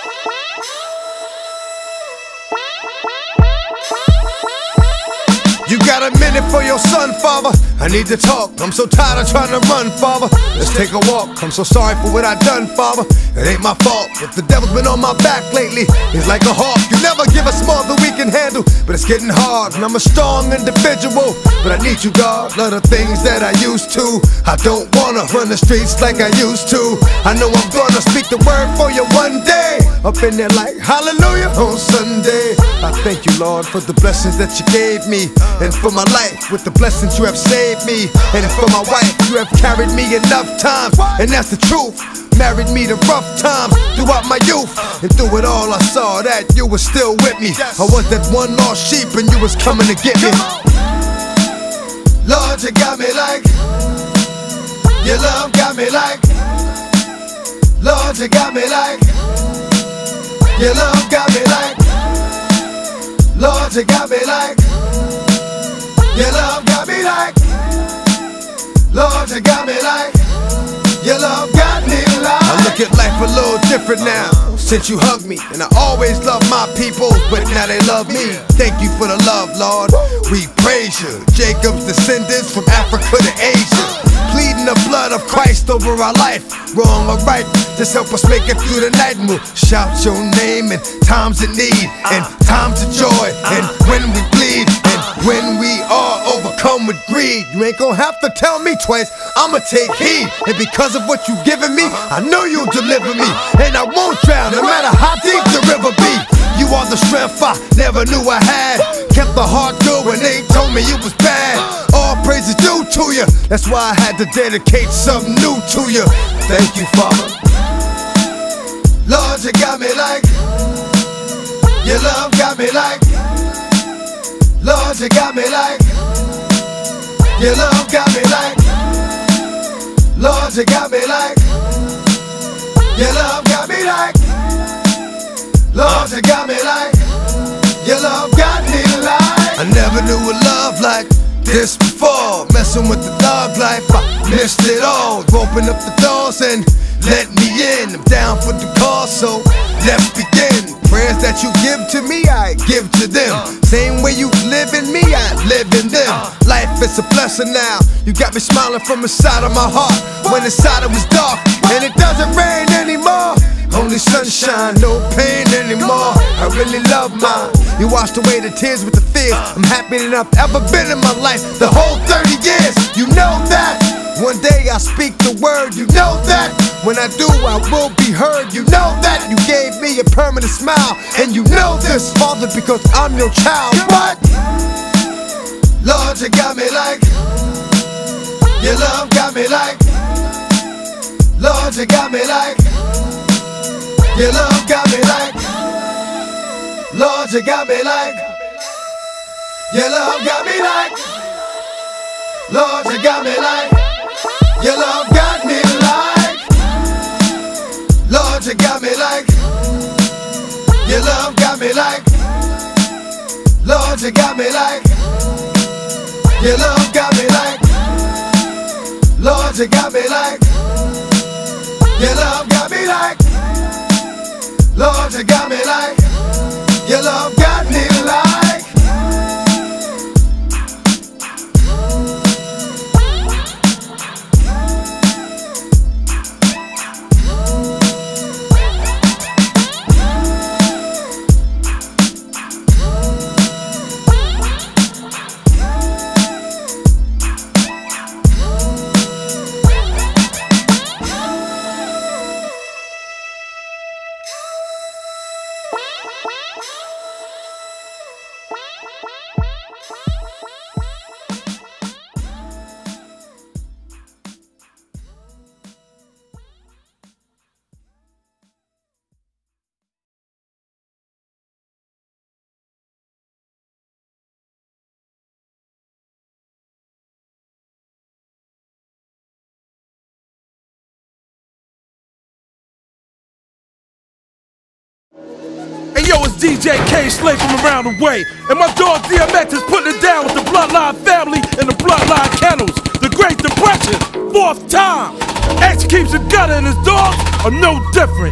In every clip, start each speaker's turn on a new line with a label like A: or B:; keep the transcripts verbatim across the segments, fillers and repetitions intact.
A: You got a minute for your son, father? I need to talk, I'm so tired of trying to run, father. Let's take a walk, I'm so sorry for what I done, father. It ain't my fault, if the devil's been on my back lately. He's like a hawk, you never give us more than we can handle. But it's getting hard, and I'm a strong individual. But I need you, God, love the things that I used to. I don't wanna run the streets like I used to. I know I'm gonna speak the word for you one day. Up in there like hallelujah on Sunday. I thank you, Lord, for the blessings that you gave me. And for my life, with the blessings you have saved me. And for my wife, you have carried me enough times. And that's the truth, married me to rough times throughout my youth. And through it all I saw that you were still with me. I was that one lost sheep and you was coming to get me. Lord, you got me like, your love got me like, Lord, you got me like, your love got me like, Lord, you got me like, your love got me like, Lord, you got me like, your love got me like. I look at life a little different now since you hugged me. And I always love my people, but now they love me. Thank you for the love, Lord. We praise you. Jacob's descendants from Africa to Asia, pleading the blood of Christ over our life. Wrong or right, just help us make it through the night. And we'll shout your name in times of need and times of joy, and when we bleed and when we are overcome with greed. You ain't gonna have to tell me twice, I'ma take heed. And because of what you've given me, I know you'll deliver me. And I won't drown, no matter how deep the river be. You are the strength I never knew I had. Kept the heart good when they told me it was bad. All praise is due to you, that's why I had to dedicate something new to you. Thank you, Father. Lord, you got me like, your love got me like, Lord, you got me like, your love got me like, Lord, you got me like, your love got me like, Lord, you got me like, your love got me like. I never knew a love like this before. Messing with the dog life, I missed it all. Open up the doors and let me in. I'm down for the cause, so let's begin. Prayers that you give to me, I give to them. Same way you live in me, I live in them. Life is a blessing now. You got me smiling from inside of my heart when inside it was dark. And it doesn't rain anymore, only sunshine, no pain anymore. I really love mine. You washed away the tears with the fears. I'm happy than I've ever been in my life. The whole thirty years, you know that. One day I'll speak the word, you know that. When I do, I will be heard, you know that. You gave me a permanent smile, and you know this, Father, because I'm your child. What? Lord, you got me like, your love got me like, Lord, you got me like, your love got me like, Lord, you got me like, your love got me like, Lord, you got me like, your love got me like, Lord, you got me like, your love got me like, Lord, you got me like, your love got me like, Lord, you got me like, your love got me like, Lord, you got me like, your love got me like.
B: Hey yo, it's D J Kay Slay from around the way, and my dog D M X is putting it down with the Bloodline family and the Bloodline Kennels. The Great Depression, fourth time. X keeps a gunner and his dogs are no different. You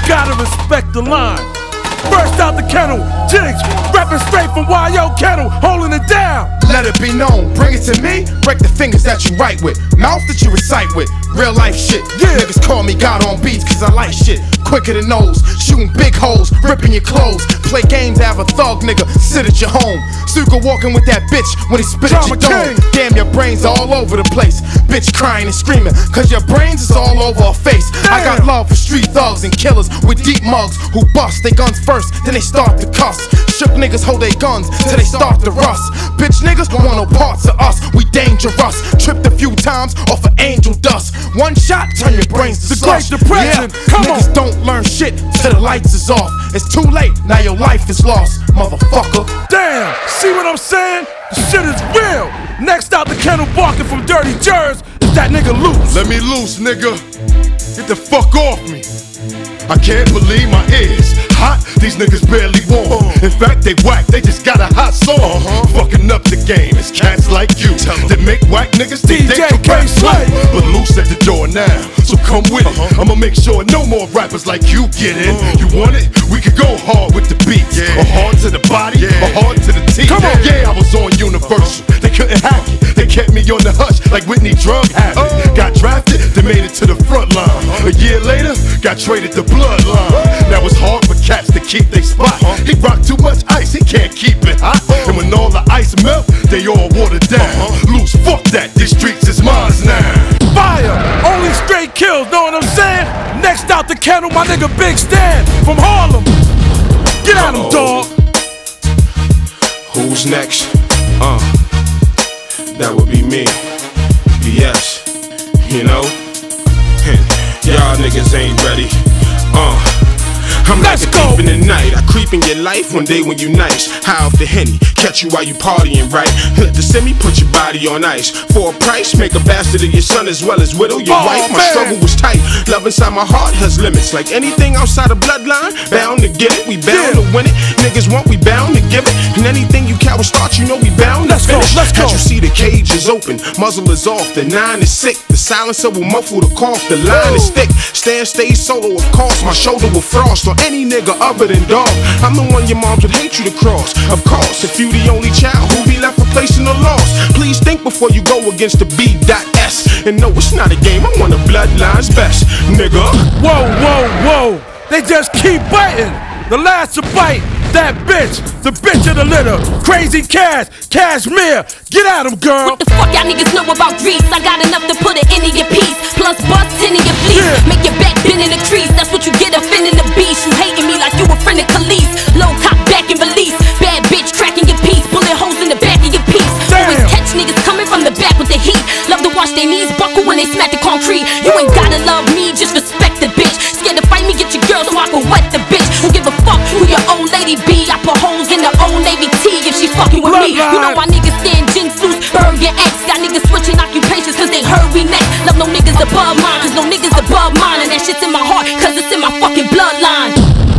B: gotta respect the line. First out the kennel, Jigs, rapping straight from Y O Kennel, holding it down.
C: Let it be known, bring it to me, break the fingers that you write with, mouth that you recite with, real life shit. Yeah. Niggas call me God on beats cause I like shit, quicker than nose, shooting big holes, ripping your clothes, play games, have a thug nigga, sit at your home. Suka walking with that bitch when he spit at your dome. Damn, your brains all over the place, bitch crying and screaming, cause your brains is all over her face. Damn. I got love for street thugs and killers with deep mugs who bust they guns first, then they start to cuss. Shook niggas hold their guns till they start to rust. Bitch niggas don't want no parts of us, we dangerous. Tripped a few times off of angel dust. One shot, turn your brains to
B: the
C: slush.
B: Great Depression,
C: yeah.
B: come
C: Niggas
B: on.
C: don't learn shit till the lights is off. It's too late, now your life is lost, motherfucker.
B: Damn, see what I'm saying? The shit is real. Next out the kennel barking from Dirty Jers is that nigga Loose.
D: Let me loose, nigga. Get the fuck off me. I can't believe my ears. Hot, these niggas barely warm. In fact, they whack, they just got a hot song. Uh-huh. Fucking up the game, it's cats like you that make whack niggas think they can rap slight. But Loose at the door now, so come with it. Uh-huh. I'ma make sure no more rappers like you get in. Uh-huh. You want it? We could go hard with the beats, yeah. Or hard to the body, yeah. Or hard to the teeth. Come on. Yeah, I was on Universal, they couldn't hack it. They kept me on the hush like Whitney Drug Habit. Oh. Got drafted, they made it to the front line. Uh-huh. A year later, got traded to Bloodline. Now it's hard for cats to keep they spot. Uh-huh. He rock too much ice, he can't keep it hot. Uh-huh. And when all the ice melt, they all watered down. Uh-huh. Loose, fuck that, these streets is mine now.
B: Fire, only straight kills, know what I'm saying? Next out the kennel, my nigga Big Stan from Harlem. Get at him, dog.
E: Who's next? Uh, that would be me. B S, you know? Y'all niggas ain't ready. Uh, I'm
B: Let's
E: like a
B: go.
E: thief in the night. I creep in your life one day when you nice. High off the Henny, catch you while you partying, right? Let the semi put your body on ice. For a price, make a bastard of your son as well as widow your
B: oh,
E: wife. My
B: man.
E: struggle was tight. Love inside my heart has limits. Like anything outside of bloodline, bound to get it. We bound yeah. to win it. Niggas want, we bound to give it. And anything you cowards start, you know we bound
B: Let's
E: to finish.
B: Go. Let's go.
E: As you see, the cage is open, muzzle is off, the nine is sick. The silencer will muffle the cough, the line Ooh. is thick. Stand, stay solo, of course. My shoulder will frost on any nigga other than dog. I'm the one your moms would hate you to cross. Of course, if you the only child who be left replacing the loss, please think before you go against the B S. And no, it's not a game, I'm one of Bloodline's best, nigga.
B: Whoa, whoa, whoa, they just keep biting. The last to bite, that bitch, the bitch of the litter, Crazy Cash, Cashmere, get at him, girl.
F: What the fuck y'all niggas know about grease? I got enough to put it into your piece, plus bust into your fleece. Yeah. Make your back bend in the crease, that's what you get offending the beast. You hating me like you a friend of Khalees. Low cop back and release, bad bitch cracking your piece, bullet holes in the back of your piece.
B: Damn.
F: Always catch niggas coming from the back with the heat. Love to watch their knees buckle when they smack the concrete. You ain't gotta love me, just respect the bitch. Scared to fight me, get your girl so I can wet the bitch. Don't give a fuck who your old lady be. I put holes in the old Navy T if she fucking with me. You know why niggas stand jinx loose, burn your ex. Got niggas switching occupations cause they heard we next. Love no niggas above mine, cause no niggas above mine. And that shit's in my heart, cause it's in my fucking bloodline.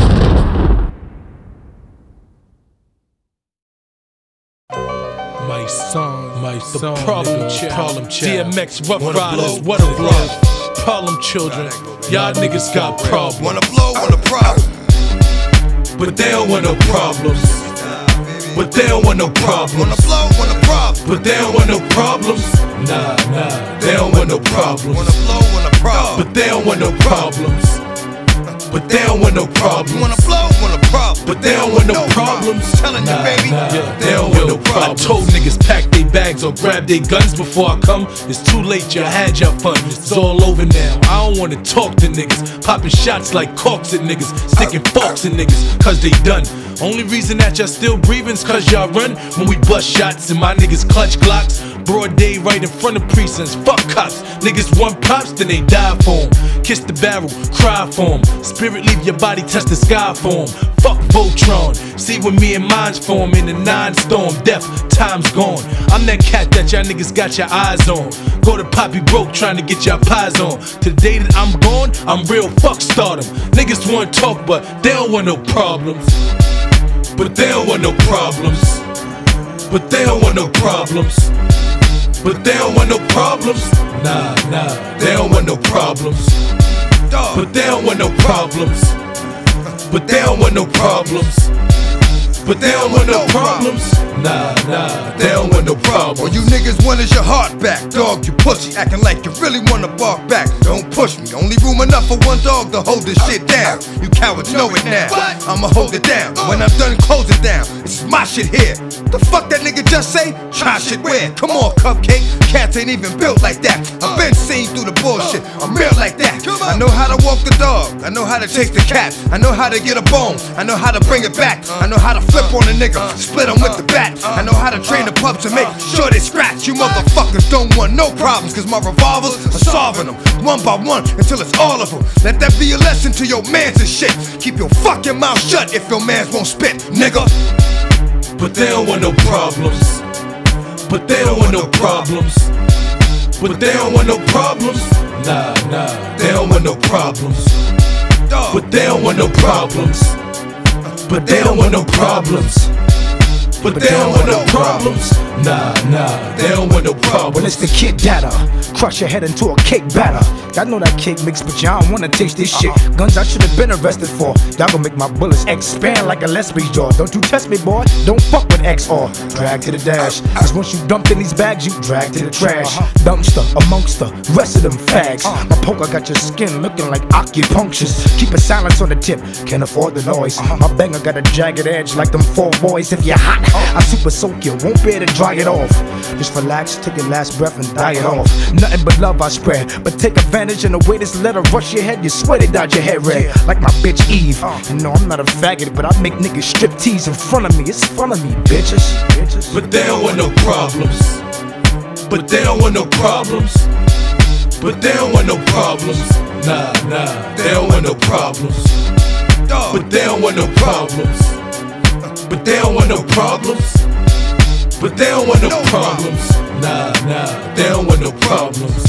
G: My song, my
H: The
G: song,
H: problem
G: nigga,
H: child.
G: problem child.
H: D M X, Rough
G: Wanna
H: Riders,
G: blow,
H: what a
G: wanna
H: blow.
G: blow.
H: Problem children, y'all niggas got problems.
A: Wanna blow, wanna problem.
H: But they don't want no problems. But they don't want no problems.
A: Wanna blow, wanna problem.
H: But they don't want no problems. Nah, nah, they don't want no problems.
A: Wanna blow, wanna problem.
H: But they don't want no problems. But they don't want no problems.
A: Wanna blow, wanna problem.
H: But they don't want no problems.
A: Telling you, baby.
H: Yeah, they don't want no problems.
G: I told niggas pack they bags or grab they guns before I come. It's too late, you had your fun. It's all over now. I don't wanna talk to niggas. Popping shots like corks at niggas. Sticking forks in niggas, cause they done. Only reason that y'all still breathing's cause y'all run when we bust shots and my niggas clutch Glocks. Broad day right in front of precincts. Fuck cops. Niggas want props, then they die for 'em. Kiss the barrel, cry for 'em. Spirit leave your body, touch the sky for 'em. Fuck Voltron. See when me and mine's form in the nine storm. Death, time's gone. I'm that cat that y'all niggas got your eyes on. Go to Poppy broke trying to get y'all pies on. To the day that I'm gone, I'm real fuck stardom. Niggas want talk, but they don't want no problems. But they don't want no problems. But they don't want no problems. But they don't want no problems. Nah, nah, they don't want no problems. But they don't want no problems.
H: but they don't want no problems. But they don't want no problems. Nah, nah, they don't want no problems.
A: All you niggas want is your heart back. Dog, you pussy, acting like you really wanna bark back. Don't push me, only room enough for one dog to hold this shit down. You cowards know it now, I'ma hold it down. When I'm done, close it down. This is my shit here. The fuck that nigga just say? Try shit where? Come on, Cupcake, cats ain't even built like that. I've been seen through the bullshit, I'm real like that. I know how to walk the dog, I know how to chase the cat, I know how to get a bone, I know how to bring it back, I know how to flip on a nigga, split him with the bat. I know how to train the pups and make sure they scratch. You motherfuckers don't want no problems, cause my revolvers are solving them one by one until it's all of them. Let that be a lesson to your mans and shit. Keep your fucking mouth shut if your mans won't spit, nigga.
H: But they don't want no problems. But they don't want no problems. But they don't want no problems. Nah, nah, they don't want no problems. But they don't want no problems. But they don't want no problems. But they don't want no problems. Nah, nah, they don't want no problems.
I: Well, it's the Kid Data. Crush your head into a cake batter. I know that cake mix, but y'all don't wanna taste this shit. Guns I should've been arrested for. Y'all gon' make my bullets expand like a Leslie's jaw. Don't you test me, boy. Don't fuck with X R. Drag to the dash. Cause once you dumped in these bags, you drag to the trash. Dumpster amongst the rest of them fags. My poker got your skin looking like acupunctures. Keep a silence on the tip, can't afford the noise. My banger got a jagged edge like them four boys. If you're hot, I super soak you, won't be able to dry it off. Just relax, take your last breath and die it off. Nothing but love I spread, but take advantage in the way this letter rush your head. You sweat it out your head red, like my bitch Eve. You know I'm not a faggot, but I make niggas strip tease in front of me. It's fun of me, bitches. bitches.
H: But they don't want no problems. But they don't want no problems. But they don't want no problems. Nah, nah, they don't want no problems. But they don't want no problems. But they don't want no problems. But they don't want no problems. Nah, nah, they don't want no problems.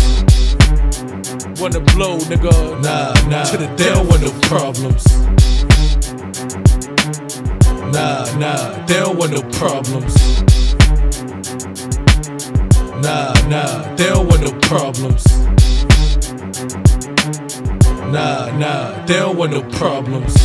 H: Wanna blow, nigga? Nah, nah, to the they don't want no problems. Nah, nah, they don't want no problems. Nah, nah, they don't want no problems. Nah, nah, they don't want no problems.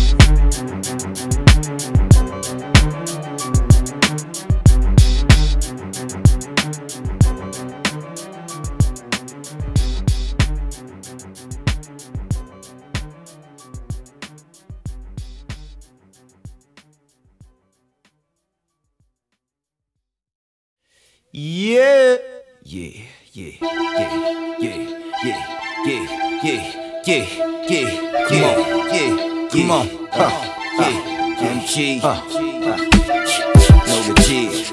J: Yeah, yeah, yeah, yeah, yeah, yeah, yeah, yeah, yeah, yeah, come on, yeah, come on, huh, yeah, M G, huh, know the G,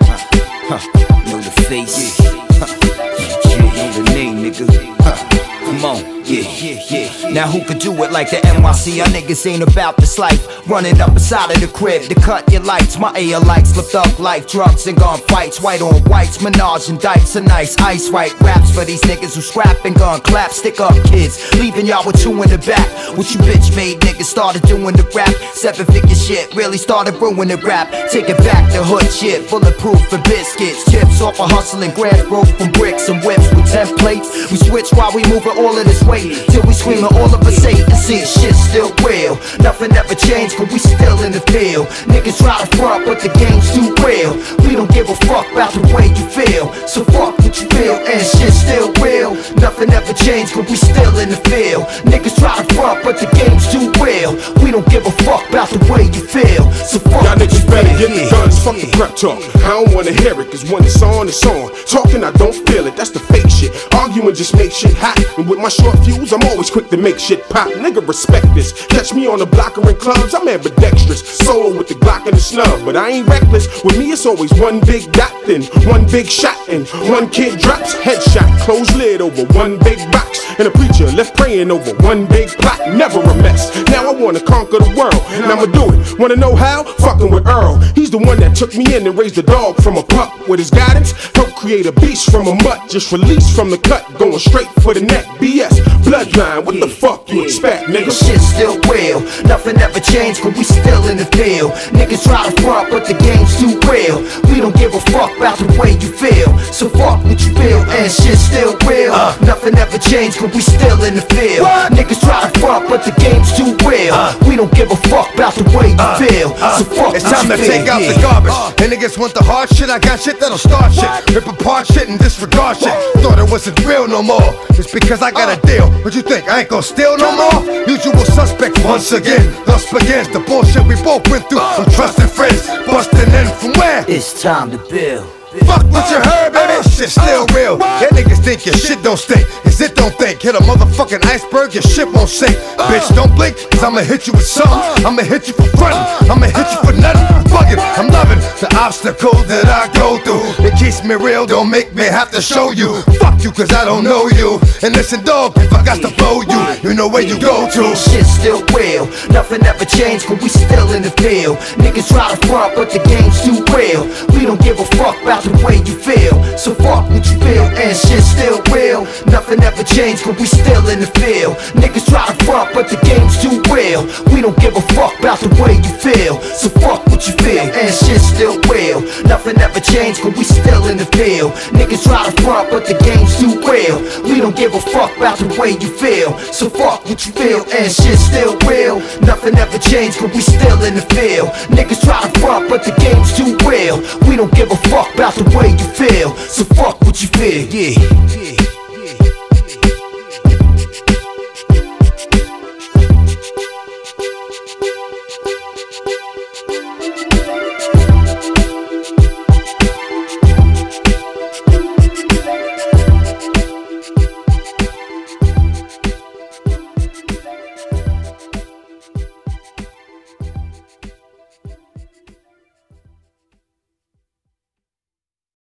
J: huh, know the face, huh, know the name, nigga, huh, come on. Yeah, yeah, yeah. Now who could do it like the N Y C? Our niggas ain't about this life. Running up inside of the crib to cut your lights. My A L lights slipped up life, drugs and gun fights. White on whites, menage and dikes and nice ice. Right raps for these niggas who scrap and gun clap. Stick up kids, leaving y'all with two in the back. What you bitch made niggas started doing the rap. Seven figure shit, really started ruining the rap. Take it back to hood shit, bulletproof for biscuits. Chips off a hustling grab broke from bricks and whips with ten plates. We switch while we moving all of this weight. Till we screaming all of us hate and see shit still real. Nothing ever changed, but we still in the field. Niggas try to front, but the game's too real. We don't give a fuck about the way you feel. So fuck what you feel, and shit's still real. Nothing ever changed, but we still in the field. Niggas try to front, but the game's too real. We don't give a fuck about the way you feel. So fuck
E: y'all niggas better get the guns, fuck the prep talk. I don't wanna hear it, cause when it's on, it's on. Talking, I don't feel it, that's the fake shit. Arguing just make shit hot. And with my short fuse, I'm always quick to make shit pop. Nigga, respect this. Catch me on the block or in clubs, I'm ambidextrous. Solo with the Glock and the snub, but I ain't reckless. With me, it's always one big dot, then one big shot, and one kid drops. Headshot, closed lid over one big box. And a preacher left praying over one big plot. Never a mess. Now I wanna conquer the world, and I'ma do it. Wanna know how? Fucking with Earl. He's the one that took me in and raised the dog from a pup. With his guidance, helped create a beast from a mutt. Just released from the cut, going straight for the neck. B S, blood grind. What the fuck you expect, nigga?
J: Shit still real, nothing ever changed, but we still in the field. Niggas try to front, but the game's too real. We don't give a fuck about the way you feel, so fuck what you feel, and shit still real. uh. Nothing ever changed, but we still in the field. What? Niggas try to front, but the game's too real. uh. We don't give a fuck about the way you uh. feel, uh. so fuck
A: It's
J: what
A: time
J: you
A: to
J: feel.
A: take out
J: yeah.
A: the garbage. uh. And niggas want the hard shit, I got shit that'll start shit. Rip apart shit and disregard shit. Thought it wasn't real no more. It's because I got a deal. What you think, I ain't gon' steal no more? Usual suspect once again. Thus begins the bullshit we both went through. From trusted friends, busting in from where?
J: It's time to build.
A: Fuck what you heard, baby, shit still real. Yeah, niggas think your shit don't stink, cause it don't think. Hit a motherfucking iceberg, your shit won't sink. Bitch, don't blink, cause I'ma hit you with something. I'ma hit you for frontin', I'ma hit you for nothing. Fuck it, I'm loving the obstacles that I go through. It keeps me real, don't make me have to show you. Fuck you, cause I don't know you. And listen, dog, if I got to blow you, you know where you go to.
J: Shit still real, nothing ever changed, but we still in the field. Niggas try to front, but the game's too real. We don't give a fuck about the way you feel, so fuck what you feel, and shit still real. Nothing ever changed, but we still in the field. Niggas try to front, but the game's too real. We don't give a fuck about the way you feel, so fuck what you feel, and shit still real. Nothing ever changed, but we still in the field. Niggas try to front, but the game's too real. We don't give a fuck about the way you feel, so fuck what you feel, and shit still real. Nothing ever changed, but we still in the field. Niggas try to front, but the game's too real. We don't give a fuck about the way you feel, so fuck what you feel, yeah.